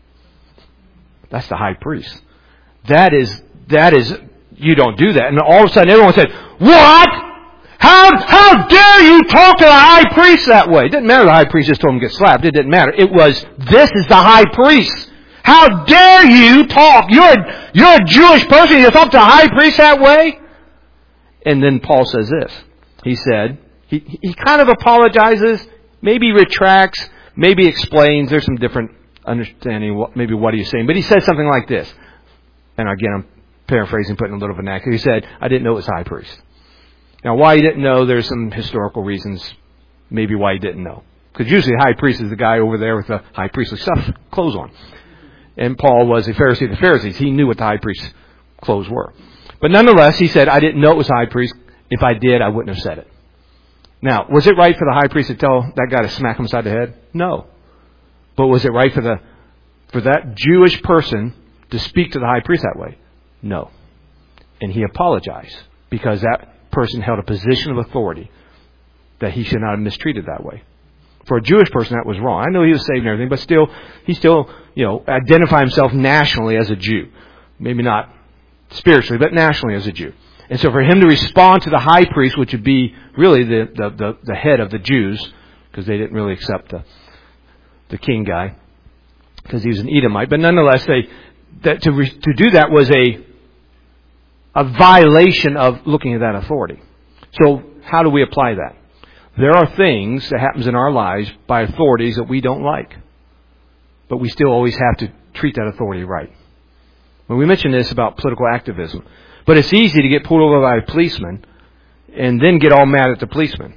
That's the high priest. That is, that is, you don't do that. And all of a sudden everyone said, what? How, how dare you talk to the high priest that way? It didn't matter the high priest just told him to get slapped. It didn't matter. It was, this is the high priest. How dare you talk? You're a, you're a Jewish person. You talk to the high priest that way? And then Paul says this. He said, he, he kind of apologizes, maybe retracts, maybe explains. There's some different understanding what, maybe what he's saying. But he says something like this. And again, I'm paraphrasing, putting a little vernacular. He said, I didn't know it was high priest. Now, why he didn't know, there's some historical reasons, maybe why he didn't know. Because usually the high priest is the guy over there with the high priestly stuff, clothes on. And Paul was a Pharisee of the Pharisees. He knew what the high priest's clothes were. But nonetheless, he said, I didn't know it was high priest. If I did, I wouldn't have said it. Now, was it right for the high priest to tell that guy to smack him upside the head? No. But was it right for the for that Jewish person to speak to the high priest that way? No. And he apologized because that person held a position of authority that he should not have mistreated that way. For a Jewish person, that was wrong. I know he was saved and everything, but still, he still, you know, identified himself nationally as a Jew. Maybe not spiritually, but nationally as a Jew. And so for him to respond to the high priest, which would be really the, the, the, the head of the Jews, because they didn't really accept the, the king guy, because he was an Edomite. But nonetheless, they, that to, re, to do that was a, a violation of looking at that authority. So how do we apply that? There are things that happens in our lives by authorities that we don't like. But we still always have to treat that authority right. When we mentioned this about political activism. But it's easy to get pulled over by a policeman and then get all mad at the policeman.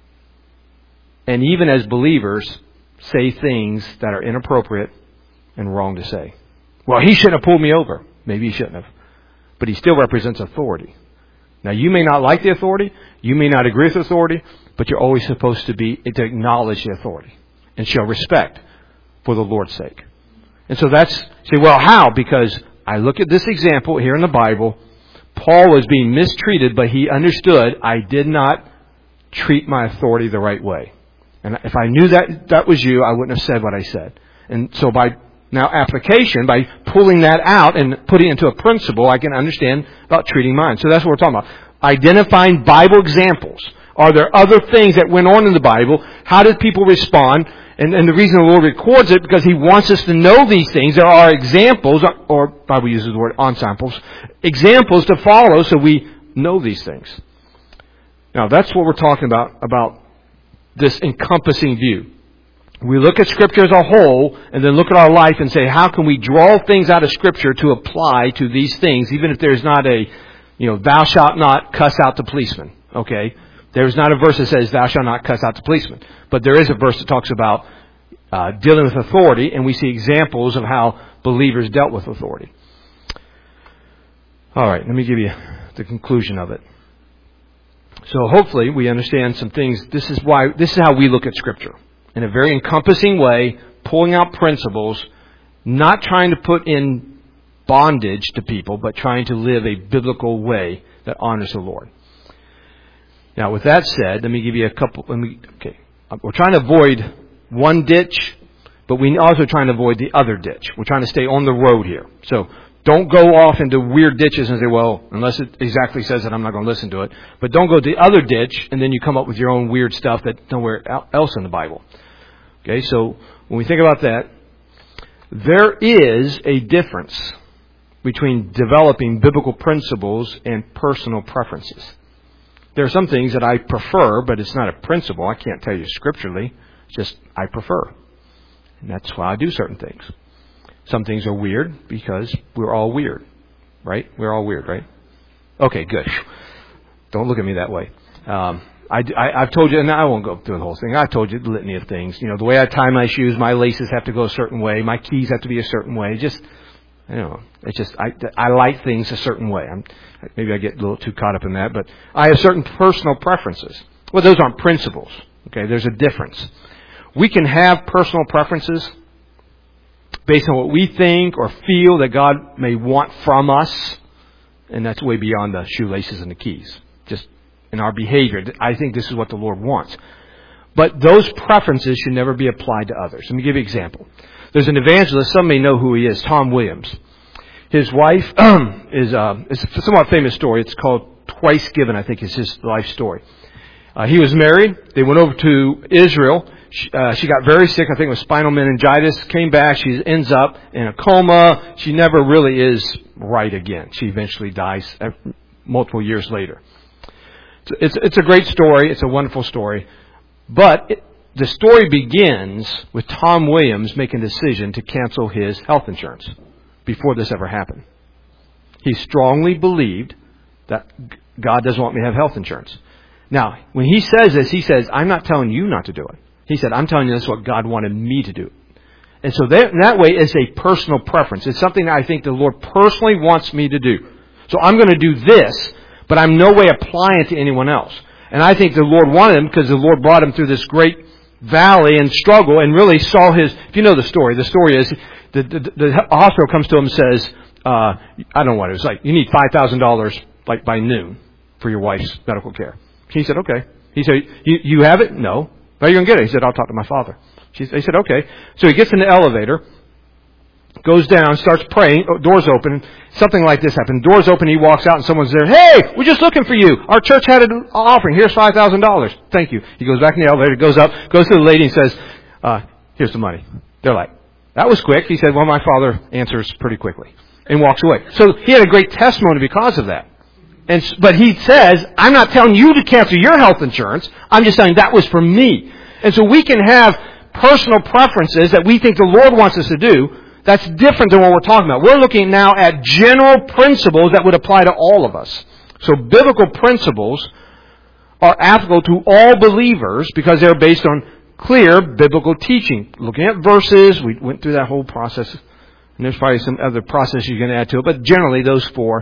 And even as believers, say things that are inappropriate and wrong to say. Well, he shouldn't have pulled me over. Maybe he shouldn't have. But he still represents authority. Now, you may not like the authority. You may not agree with the authority. But you're always supposed to be to acknowledge the authority and show respect for the Lord's sake. And so that's, say, well, how? Because I look at this example here in the Bible. Paul was being mistreated, but he understood I did not treat my authority the right way. And if I knew that that was you, I wouldn't have said what I said. And so by now application, by pulling that out and putting it into a principle, I can understand about treating mine. So that's what we're talking about. Identifying Bible examples. Are there other things that went on in the Bible? How did people respond? And, and the reason the Lord records it, because He wants us to know these things. There are examples, or Bible uses the word ensamples, examples to follow so we know these things. Now, that's what we're talking about, about this encompassing view. We look at Scripture as a whole, and then look at our life and say, how can we draw things out of Scripture to apply to these things, even if there's not a, you know, thou shalt not cuss out the policeman, okay? There's not a verse that says, thou shalt not cuss out the policeman. But there is a verse that talks about uh, dealing with authority, and we see examples of how believers dealt with authority. All right, let me give you the conclusion of it. So hopefully we understand some things. This is why, this is how we look at Scripture. In a very encompassing way, pulling out principles, not trying to put in bondage to people, but trying to live a biblical way that honors the Lord. Now, with that said, let me give you a couple. Let me, okay, we're trying to avoid one ditch, but we're also trying to avoid the other ditch. We're trying to stay on the road here. So don't go off into weird ditches and say, well, unless it exactly says it, I'm not going to listen to it. But don't go to the other ditch, and then you come up with your own weird stuff that's nowhere else in the Bible. Okay, so when we think about that, there is a difference between developing biblical principles and personal preferences. There are some things that I prefer, but it's not a principle. I can't tell you scripturally. It's just I prefer. And that's why I do certain things. Some things are weird because we're all weird, right? We're all weird, right? Okay, good. Don't look at me that way. Um, I, I, I've told you, and I won't go through the whole thing. I've told you the litany of things. You know, the way I tie my shoes, my laces have to go a certain way. My keys have to be a certain way. Just, you know, it's just, I, I like things a certain way. I'm, maybe I get a little too caught up in that, but I have certain personal preferences. Well, those aren't principles. Okay, there's a difference. We can have personal preferences based on what we think or feel that God may want from us, and that's way beyond the shoelaces and the keys. Just in our behavior, I think this is what the Lord wants. But those preferences should never be applied to others. Let me give you an example. There's an evangelist, some may know who he is, Tom Williams. His wife is uh, it's a somewhat famous story. It's called Twice Given, I think is his life story. Uh, he was married. They went over to Israel. She, uh, she got very sick, I think it was spinal meningitis, came back. She ends up in a coma. She never really is right again. She eventually dies multiple years later. It's, it's a great story. It's a wonderful story. But it, the story begins with Tom Williams making a decision to cancel his health insurance before this ever happened. He strongly believed that God doesn't want me to have health insurance. Now, when he says this, he says, I'm not telling you not to do it. He said, I'm telling you this is what God wanted me to do. And so that, that way it's a personal preference. It's something that I think the Lord personally wants me to do. So I'm going to do this, but I'm no way applying it to anyone else. And I think the Lord wanted him because the Lord brought him through this great valley and struggle and really saw his, if you know the story, the story is the, the, the hospital comes to him and says, uh, I don't know what it was like, you need five thousand dollars like by noon for your wife's medical care. He said, okay. He said, you, you have it? No. How are you going to get it? He said, I'll talk to my father. She, they said, okay. So he gets in the elevator, goes down, starts praying, doors open. Something like this happened. Doors open, he walks out and someone's there. Hey, we're just looking for you. Our church had an offering. Here's five thousand dollars. Thank you. He goes back in the elevator, goes up, goes to the lady and says, uh, here's the money. They're like, that was quick. He said, well, my father answers pretty quickly and walks away. So he had a great testimony because of that. And, but he says, I'm not telling you to cancel your health insurance. I'm just saying that was for me. And so we can have personal preferences that we think the Lord wants us to do. That's different than what we're talking about. We're looking now at general principles that would apply to all of us. So biblical principles are applicable to all believers because they're based on clear biblical teaching. Looking at verses, we went through that whole process. And there's probably some other process you can add to it. But generally, those four.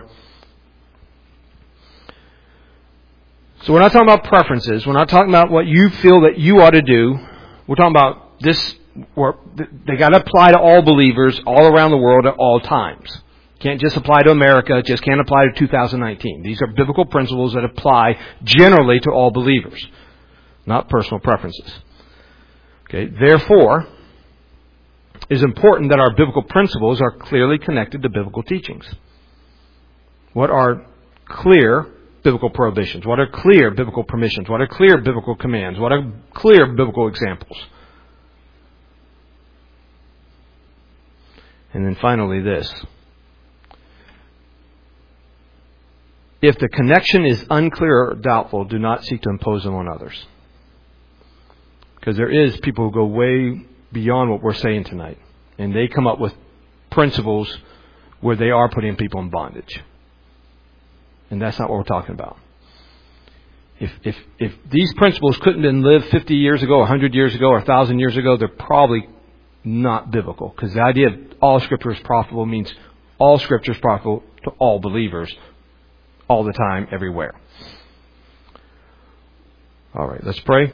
So we're not talking about preferences. We're not talking about what you feel that you ought to do. We're talking about this. They got to apply to all believers all around the world at all times. Can't just apply to America. Just can't apply to two thousand nineteen. These are biblical principles that apply generally to all believers, not personal preferences. Okay. Therefore, it is important that our biblical principles are clearly connected to biblical teachings. What are clear biblical prohibitions? What are clear biblical permissions? What are clear biblical commands? What are clear biblical examples? And then finally this. If the connection is unclear or doubtful, do not seek to impose them on others. Because there is people who go way beyond what we're saying tonight. And they come up with principles where they are putting people in bondage. And that's not what we're talking about. If if if these principles couldn't have been lived fifty years ago, one hundred years ago, or one thousand years ago, they're probably not biblical. Because the idea of all Scripture is profitable means all Scripture is profitable to all believers, all the time, everywhere. All right, let's pray.